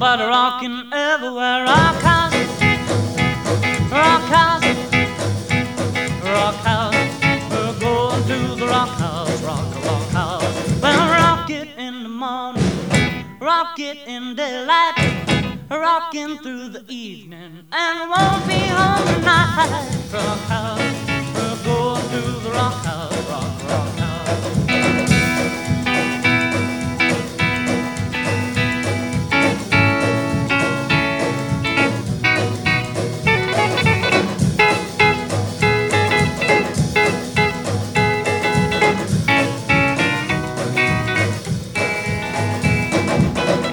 but rocking everywhere. Rock house, rock house, rock house. We're going to the rock house, rock house. Well, rock it in the morning, rock it in daylight, rocking through the evening, and won't be home tonight. Rock house, we're going to the rock house.